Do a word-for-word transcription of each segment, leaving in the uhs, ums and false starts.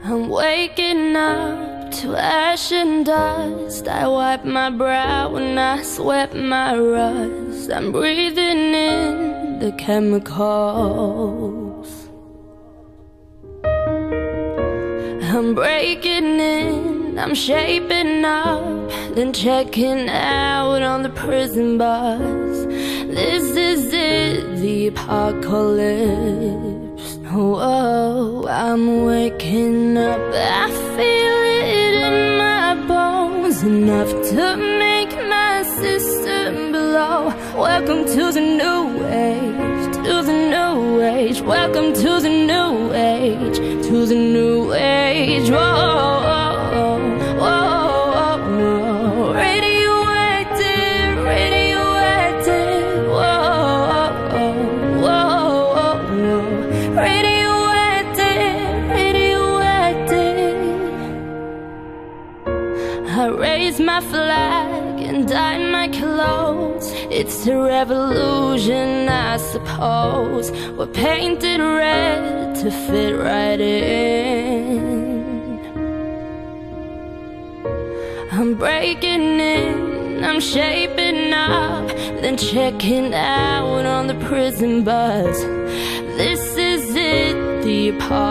I'm waking up to ash and dust. I wipe my brow and I sweat my rust. I'm breathing in the chemicals. I'm breaking in, I'm shaping up, then checking out on the prison bus. This is it, the apocalypse. Whoa, I'm waking up, I feel it in my bones, enough to make my system blow. Welcome to the new age, to the new age. Welcome to the new age, to the new age. Whoa, whoa, whoa, whoa. Radioactive, radioactive. Whoa, whoa, whoa. Radioactive, radioactive. I raise my flag and dye my clothes. It's a revolution, I suppose. We're painted red to fit right in. I'm breaking in, I'm shaping up, then checking out on the prison bus. This is it, the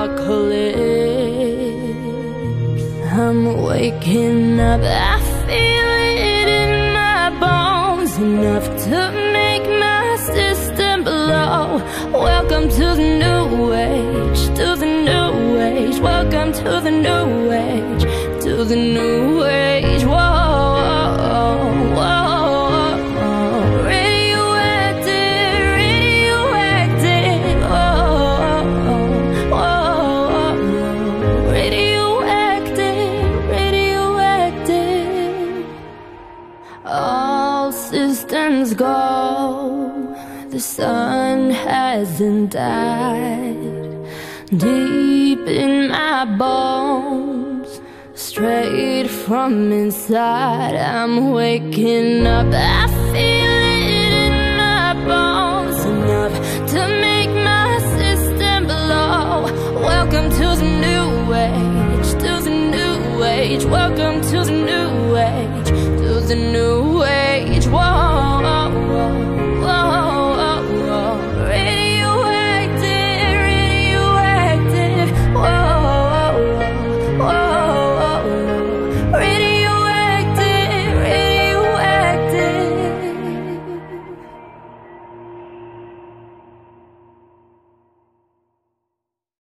apocalypse. I'm waking up, I feel it in my bones, enough to make my system blow. Welcome to the new age, to the new age. Welcome to the new age, to the new age. Whoa, whoa, whoa. Radioactive, radioactive. Whoa, whoa. Radioactive, radioactive. All systems go, the sun hasn't died. Deep in my bones, straight from inside, I'm waking up, I feel it in my bones, enough to make my system blow. Welcome to the new age, to the new age. Welcome to the new age, to the new age.